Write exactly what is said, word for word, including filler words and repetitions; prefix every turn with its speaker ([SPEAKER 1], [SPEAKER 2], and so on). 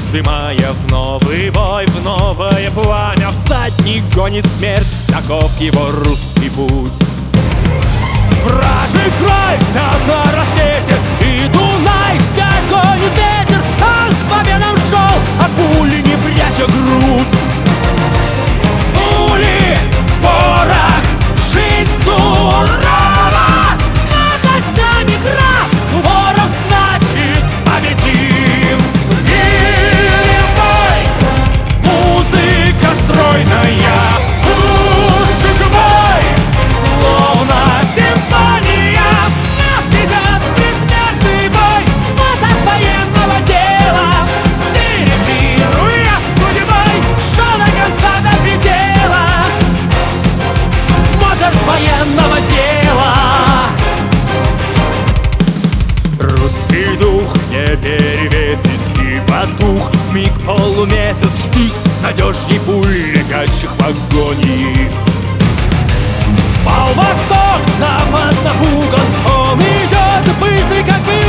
[SPEAKER 1] вздымая в новый бой, в новое пламя. Всадник гонит смерть, таков его русский путь. Вражий край взят на рассвете, и Дунайская гонит ветер. Ах, по венам шел, а пули не пряча грудь. Пули, порох, жизнь сурова, над нами граф Суворов, значит победим. Или бой, музыка стройная, пушек бой, словно симфония. Нас ведет предсмертный бой, Моцарт военного дела, дирижируя судьбой, шел до конца, до предела. Моцарт военного дела. Русский дух не перевесить, и потух вмиг полумесяц штик, надежней пуль, летящих в агонии. Пал восток, запад напуган, он идет быстрый, как вы.